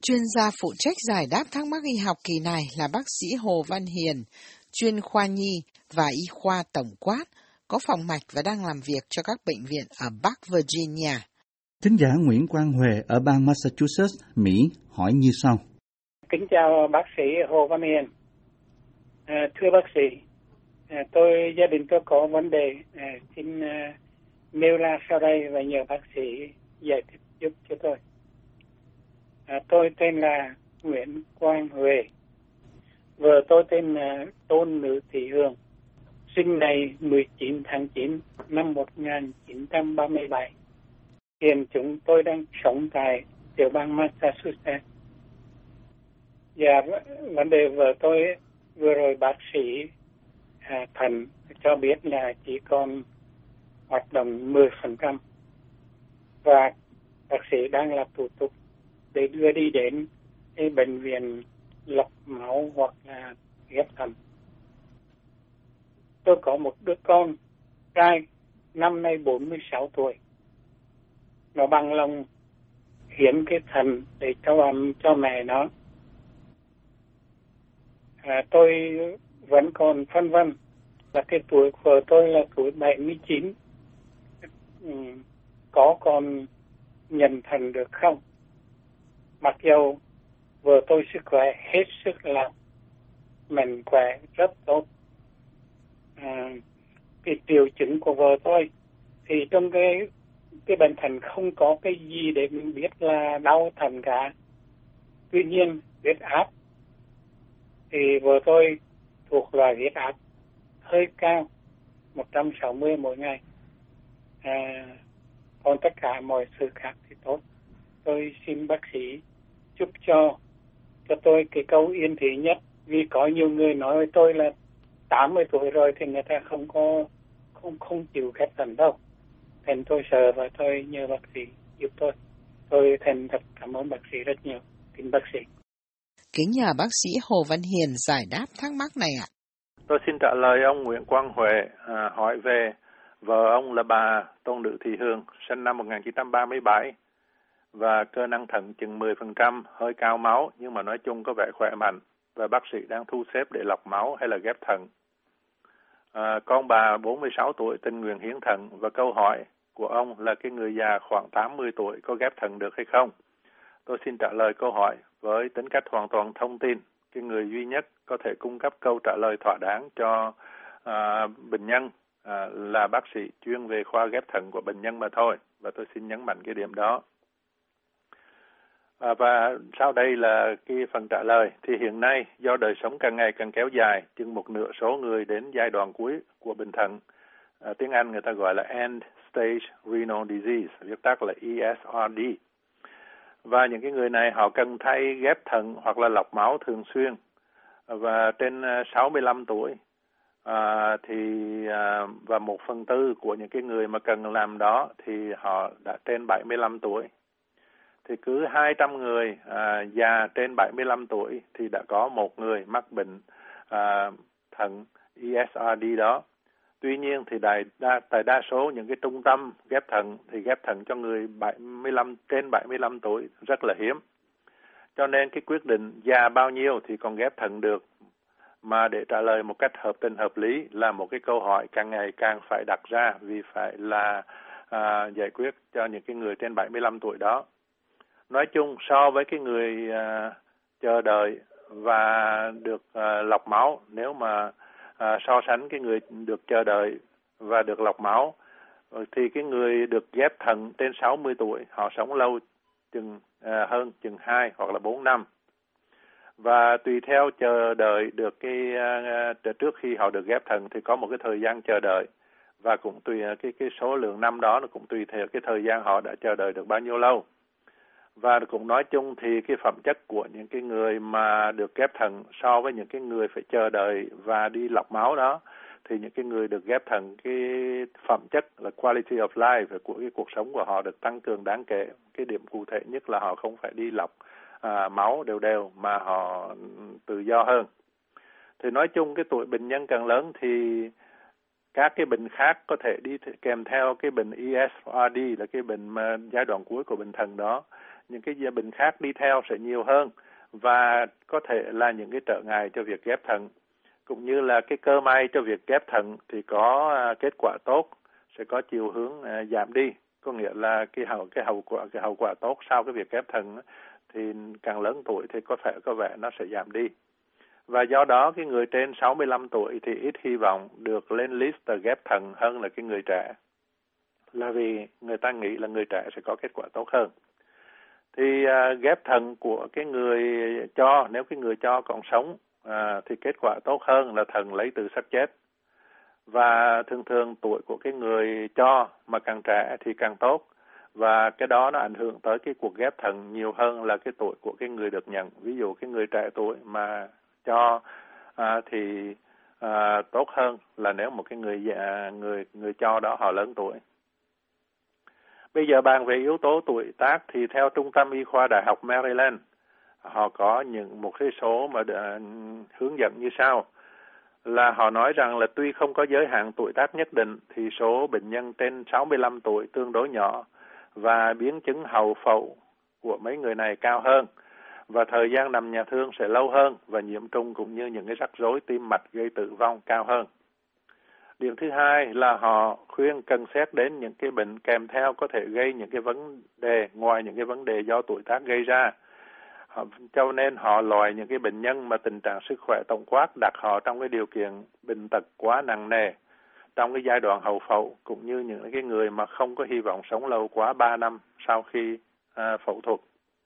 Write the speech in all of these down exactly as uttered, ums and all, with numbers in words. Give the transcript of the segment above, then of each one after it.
Chuyên gia phụ trách giải đáp thắc mắc y học kỳ này là bác sĩ Hồ Văn Hiền, chuyên khoa nhi và y khoa tổng quát, có phòng mạch và đang làm việc cho các bệnh viện ở Bắc Virginia. Thính giả Nguyễn Quang Huệ ở bang Massachusetts, Mỹ hỏi như sau. Kính chào bác sĩ Hồ Văn Hiền. À, thưa bác sĩ, à, tôi gia đình tôi có vấn đề, à, xin à, nêu ra sau đây và nhờ bác sĩ giải thích giúp cho tôi. À, tôi tên là Nguyễn Quang Huệ, vợ tôi tên là Tôn Nữ Thị Hương, sinh ngày mười chín tháng chín năm một nghìn chín trăm ba mươi bảy. Hiện chúng tôi đang sống tại tiểu bang Massachusetts. Và vấn đề vợ tôi vừa rồi bác sĩ à, thận cho biết là chỉ còn hoạt động mười phần trăm và bác sĩ đang làm thủ tục để đưa đi đến cái bệnh viện lọc máu hoặc là ghép thận. Tôi có một đứa con trai năm nay bốn mươi sáu tuổi. Nó bằng lòng hiến cái thận để cho ăn cho mẹ nó. À, tôi vẫn còn phân vân là cái tuổi của tôi là tuổi bảy mươi chín, ừ, có còn nhận thận được không? Mặc dù vợ tôi sức khỏe hết sức là mạnh khỏe rất tốt. À, cái triệu chứng của vợ tôi thì trong cái cái bệnh thận không có cái gì để mình biết là đau thận cả. Tuy nhiên huyết áp thì vợ tôi thuộc loại huyết áp hơi cao, một trăm sáu mươi mỗi ngày. À, còn tất cả mọi sự khác thì tốt. Tôi xin bác sĩ giúp cho cho tôi cái câu yên thị nhất, vì có nhiều người nói với tôi là tám mươi tuổi rồi thì người ta không có không không chịu ghép thận đâu. Thành tôi sợ và tôi nhờ bác sĩ giúp tôi. Tôi thành thật cảm ơn bác sĩ rất nhiều. Kính bác sĩ. Kính nhờ bác sĩ Hồ Văn Hiền giải đáp thắc mắc này ạ. Tôi xin trả lời ông Nguyễn Quang Huệ à, hỏi về vợ ông là bà Tôn Nữ Thị Hương, sinh năm một nghìn chín trăm ba mươi bảy và cơ năng thận chừng mười phần trăm, hơi cao máu nhưng mà nói chung có vẻ khỏe mạnh và bác sĩ đang thu xếp để lọc máu hay là ghép thận. À, con bà bốn mươi sáu tuổi tình nguyện hiến thận và câu hỏi của ông là cái người già khoảng tám mươi tuổi có ghép thận được hay không? Tôi xin trả lời câu hỏi với tính cách hoàn toàn thông tin. Cái người duy nhất có thể cung cấp câu trả lời thỏa đáng cho à, bệnh nhân à, là bác sĩ chuyên về khoa ghép thận của bệnh nhân mà thôi. Và tôi xin nhấn mạnh cái điểm đó. À, và sau đây là cái phần trả lời. Thì hiện nay do đời sống càng ngày càng kéo dài, chừng một nửa số người đến giai đoạn cuối của bệnh thận. À, tiếng Anh người ta gọi là End Stage Renal Disease, viết tắt là E S R D. Và những cái người này họ cần thay ghép thận hoặc là lọc máu thường xuyên. Và trên sáu mươi lăm tuổi à, thì à, và một phần tư của những cái người mà cần làm đó thì họ đã trên bảy mươi lăm tuổi. Thì cứ hai trăm người à, già trên bảy mươi lăm tuổi thì đã có một người mắc bệnh à, thận E S R D đó. Tuy nhiên thì đại đa, tại đa số những cái trung tâm ghép thận thì ghép thận cho người bảy mươi lăm trên bảy mươi lăm tuổi rất là hiếm. Cho nên cái quyết định già bao nhiêu thì còn ghép thận được. Mà để trả lời một cách hợp tình hợp lý là một cái câu hỏi càng ngày càng phải đặt ra vì phải là à, giải quyết cho những cái người trên bảy mươi lăm tuổi đó. Nói chung so với cái người à, chờ đợi và được à, lọc máu, nếu mà à, so sánh cái người được chờ đợi và được lọc máu thì cái người được ghép thận trên sáu mươi tuổi họ sống lâu chừng à, hơn chừng hai hoặc là bốn năm. Và tùy theo chờ đợi được cái à, trước khi họ được ghép thận thì có một cái thời gian chờ đợi và cũng tùy cái cái số lượng năm đó nó cũng tùy theo cái thời gian họ đã chờ đợi được bao nhiêu lâu. Và cũng nói chung thì cái phẩm chất của những cái người mà được ghép thận so với những cái người phải chờ đợi và đi lọc máu đó thì những cái người được ghép thận cái phẩm chất là quality of life của cái cuộc sống của họ được tăng cường đáng kể. Cái điểm cụ thể nhất là họ không phải đi lọc à, máu đều đều mà họ tự do hơn. Thì nói chung cái tuổi bệnh nhân càng lớn thì các cái bệnh khác có thể đi kèm theo cái bệnh E S R D là cái bệnh mà giai đoạn cuối của bệnh thận đó. những cái bệnh khác đi theo sẽ nhiều hơn và có thể là những cái trở ngại cho việc ghép thận, cũng như là cái cơ may cho việc ghép thận thì có uh, kết quả tốt sẽ có chiều hướng uh, giảm đi, có nghĩa là cái hậu cái hậu quả cái hậu quả tốt sau cái việc ghép thận thì càng lớn tuổi thì có thể có vẻ nó sẽ giảm đi. Và do đó cái người trên sáu mươi lăm tuổi thì ít hy vọng được lên list ghép thận hơn là cái người trẻ, là vì người ta nghĩ là người trẻ sẽ có kết quả tốt hơn. Thì uh, ghép thận của cái người cho, nếu cái người cho còn sống à, thì kết quả tốt hơn là thận lấy từ xác chết. Và thường thường tuổi của cái người cho mà càng trẻ thì càng tốt, và cái đó nó ảnh hưởng tới cái cuộc ghép thận nhiều hơn là cái tuổi của cái người được nhận. Ví dụ cái người trẻ tuổi mà cho à, thì à, tốt hơn là nếu một cái người già, người người cho đó họ lớn tuổi. Bây giờ bàn về yếu tố tuổi tác thì theo Trung tâm Y khoa Đại học Maryland, họ có những một cái số mà đã hướng dẫn như sau, là họ nói rằng là tuy không có giới hạn tuổi tác nhất định thì số bệnh nhân trên sáu mươi lăm tuổi tương đối nhỏ và biến chứng hậu phẫu của mấy người này cao hơn, và thời gian nằm nhà thương sẽ lâu hơn và nhiễm trùng cũng như những cái rắc rối tim mạch gây tử vong cao hơn. Điểm thứ hai là họ khuyên cần xét đến những cái bệnh kèm theo có thể gây những cái vấn đề ngoài những cái vấn đề do tuổi tác gây ra. Họ, cho nên họ loại những cái bệnh nhân mà tình trạng sức khỏe tổng quát đặt họ trong cái điều kiện bệnh tật quá nặng nề trong cái giai đoạn hậu phẫu, cũng như những cái người mà không có hy vọng sống lâu quá ba năm sau khi à, phẫu thuật.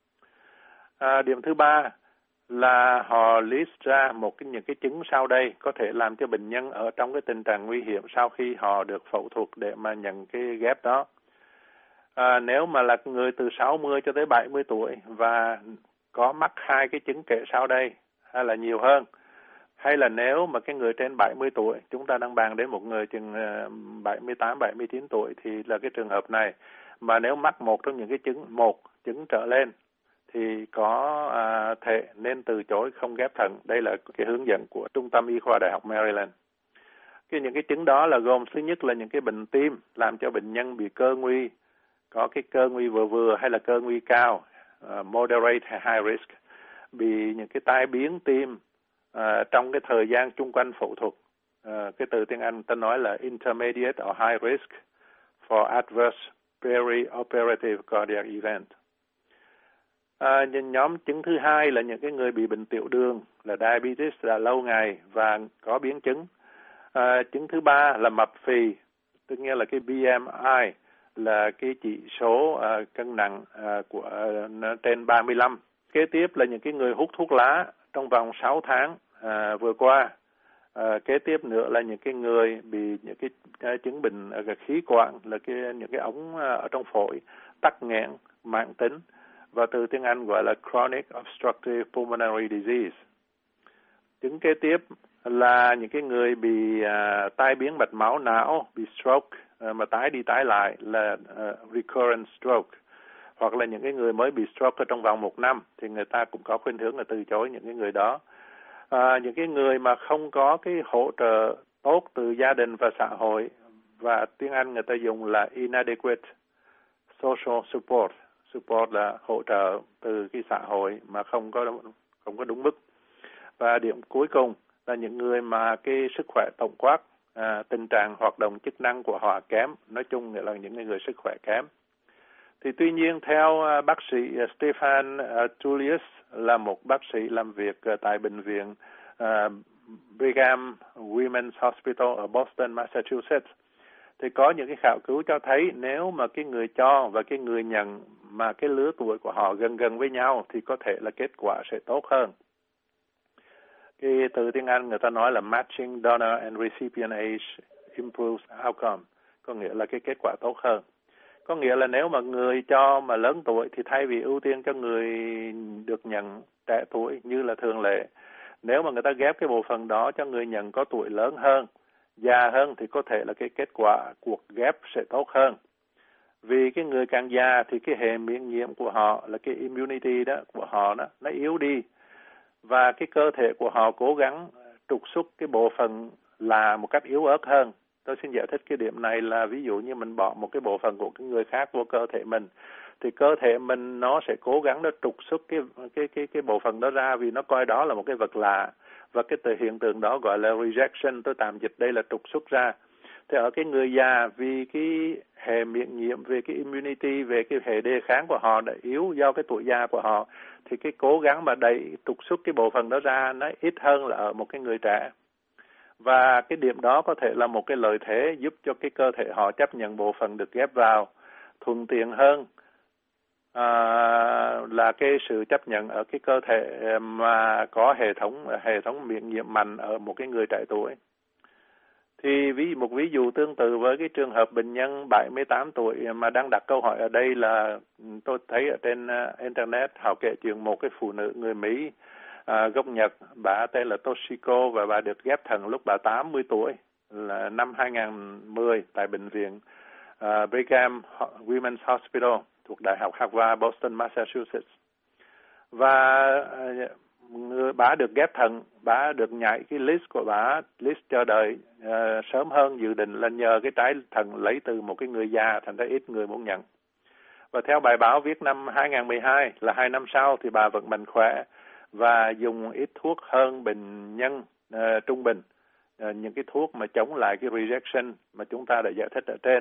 À, điểm thứ ba là họ list ra một cái những cái chứng sau đây có thể làm cho bệnh nhân ở trong cái tình trạng nguy hiểm sau khi họ được phẫu thuật để mà nhận cái ghép đó. À, nếu mà là người từ sáu mươi cho tới bảy mươi tuổi và có mắc hai cái chứng kể sau đây hay là nhiều hơn, hay là nếu mà cái người trên bảy mươi tuổi, chúng ta đang bàn đến một người chừng bảy mươi tám, bảy mươi chín tuổi thì là cái trường hợp này, mà nếu mắc một trong những cái chứng, một chứng trở lên thì có à, thể nên từ chối không ghép thận. Đây là cái hướng dẫn của Trung tâm Y khoa Đại học Maryland. Cái những cái chứng đó là gồm thứ nhất là những cái bệnh tim làm cho bệnh nhân bị cơ nguy, có cái cơ nguy vừa vừa hay là cơ nguy cao, uh, moderate hay high risk, bị những cái tai biến tim uh, trong cái thời gian chung quanh phẫu thuật. Uh, cái từ tiếng Anh ta nói là intermediate or high risk for adverse perioperative cardiac event. À, nhóm chứng thứ hai là những cái người bị bệnh tiểu đường, là diabetes là lâu ngày và có biến chứng. À, chứng thứ ba là mập phì, tức nghĩa là cái B M I là cái chỉ số à, cân nặng à, của à, trên ba mươi lăm. Kế tiếp là những cái người hút thuốc lá trong vòng sáu tháng à, vừa qua. À, kế tiếp nữa là những cái người bị những cái, cái chứng bệnh à, khí quản, là cái những cái ống à, ở trong phổi tắc nghẽn mãn tính, và từ tiếng Anh gọi là chronic obstructive pulmonary disease. Chứng kế tiếp là những cái người bị à, tai biến mạch máu não, bị stroke à, mà tái đi tái lại là à, recurrent stroke, hoặc là những cái người mới bị stroke ở trong vòng một năm thì người ta cũng có khuynh hướng là từ chối những cái người đó. À, những cái người mà không có cái hỗ trợ tốt từ gia đình và xã hội, và tiếng Anh người ta dùng là inadequate social support. Support là hỗ trợ từ cái xã hội mà không có không có đúng mức. Và điểm cuối cùng là những người mà cái sức khỏe tổng quát, à, tình trạng hoạt động chức năng của họ kém, nói chung là những người sức khỏe kém. Thì tuy nhiên theo uh, bác sĩ uh, Stefan uh, Tullius, là một bác sĩ làm việc uh, tại bệnh viện uh, Brigham Women's Hospital ở Boston, Massachusetts, thì có những cái khảo cứu cho thấy nếu mà cái người cho và cái người nhận mà cái lứa tuổi của họ gần gần với nhau thì có thể là kết quả sẽ tốt hơn. Cái từ tiếng Anh người ta nói là matching donor and recipient age improves outcome, có nghĩa là cái kết quả tốt hơn. Có nghĩa là nếu mà người cho mà lớn tuổi thì thay vì ưu tiên cho người được nhận trẻ tuổi như là thường lệ, nếu mà người ta ghép cái bộ phận đó cho người nhận có tuổi lớn hơn, già hơn, thì có thể là cái kết quả cuộc ghép sẽ tốt hơn. Vì cái người càng già thì cái hệ miễn nhiễm của họ, là cái immunity đó của họ đó, nó yếu đi, và cái cơ thể của họ cố gắng trục xuất cái bộ phận là một cách yếu ớt hơn. Tôi xin giải thích cái điểm này là ví dụ như mình bỏ một cái bộ phận của cái người khác vô cơ thể mình, thì cơ thể mình nó sẽ cố gắng nó trục xuất cái cái cái cái bộ phận đó ra, vì nó coi đó là một cái vật lạ, và cái từ hiện tượng đó gọi là rejection, tôi tạm dịch đây là trục xuất ra. Thì ở cái người già, vì cái hệ miễn nhiễm, về cái immunity, về cái hệ đề kháng của họ đã yếu do cái tuổi già của họ, thì cái cố gắng mà đẩy trục xuất cái bộ phận đó ra nó ít hơn là ở một cái người trẻ. Và cái điểm đó có thể là một cái lợi thế giúp cho cái cơ thể họ chấp nhận bộ phận được ghép vào thuận tiện hơn à, là cái sự chấp nhận ở cái cơ thể mà có hệ thống hệ thống miễn nhiễm mạnh ở một cái người trẻ tuổi. Thì ví một ví dụ tương tự với cái trường hợp bệnh nhân bảy mươi tám tuổi mà đang đặt câu hỏi ở đây là tôi thấy ở trên uh, internet họ kể chuyện một cái phụ nữ người Mỹ uh, gốc Nhật, bà tên là Toshiko, và bà được ghép thận lúc bà tám mươi tuổi, là năm hai không một không tại bệnh viện uh, Brigham Women's Hospital thuộc Đại học Harvard, Boston, Massachusetts. Và uh, người bà được ghép thận, bà được nhảy cái list của bà, list chờ đợi uh, sớm hơn dự định, là nhờ cái trái thận lấy từ một cái người già, thành ra ít người muốn nhận. Và theo bài báo viết năm hai không một hai là hai năm sau thì bà vẫn mạnh khỏe và dùng ít thuốc hơn bệnh nhân uh, trung bình, uh, những cái thuốc mà chống lại cái rejection mà chúng ta đã giải thích ở trên.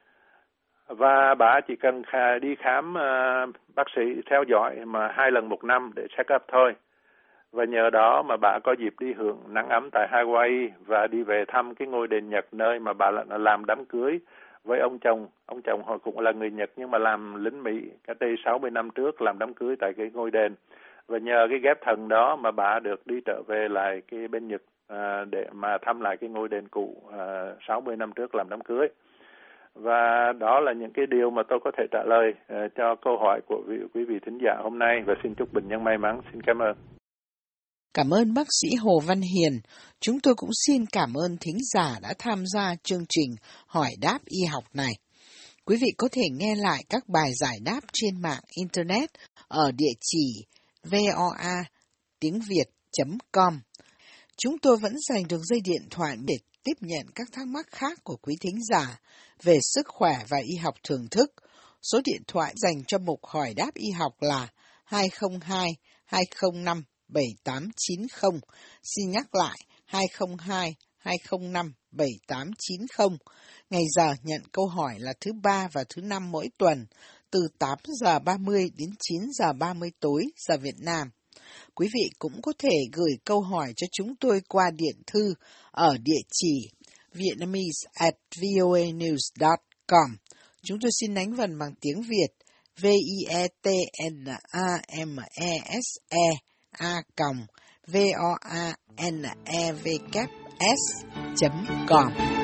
Và bà chỉ cần khá, đi khám uh, bác sĩ theo dõi mà hai lần một năm để check up thôi. Và nhờ đó mà bà có dịp đi hưởng nắng ấm tại Hawaii và đi về thăm cái ngôi đền Nhật nơi mà bà làm đám cưới với ông chồng. Ông chồng họ cũng là người Nhật nhưng mà làm lính Mỹ cách đây sáu mươi năm trước, làm đám cưới tại cái ngôi đền. Và nhờ cái ghép thận đó mà bà được đi trở về lại cái bên Nhật à, để mà thăm lại cái ngôi đền cũ à, sáu mươi năm trước làm đám cưới. Và đó là những cái điều mà tôi có thể trả lời uh, cho câu hỏi của vị, quý vị thính giả hôm nay, và xin chúc bệnh nhân may mắn. Xin cảm ơn. Cảm ơn bác sĩ Hồ Văn Hiền. Chúng tôi cũng xin cảm ơn thính giả đã tham gia chương trình Hỏi đáp y học này. Quý vị có thể nghe lại các bài giải đáp trên mạng Internet ở địa chỉ voa tiếng việt chấm com. Chúng tôi vẫn dành được dây điện thoại để tiếp nhận các thắc mắc khác của quý thính giả về sức khỏe và y học thưởng thức. Số điện thoại dành cho mục Hỏi đáp y học là hai không hai hai không năm bảy tám chín không. Xin nhắc lại hai không hai hai không năm bảy tám chín không. Ngày giờ nhận câu hỏi là thứ ba và thứ năm mỗi tuần, từ tám giờ ba mươi đến chín giờ ba mươi tối giờ Việt Nam. Quý vị cũng có thể gửi câu hỏi cho chúng tôi qua điện thư ở địa chỉ vietnamese at voanews dot com. Chúng tôi xin đánh vần bằng tiếng Việt v i e t n a m e s e a v o a n e v s chấm com.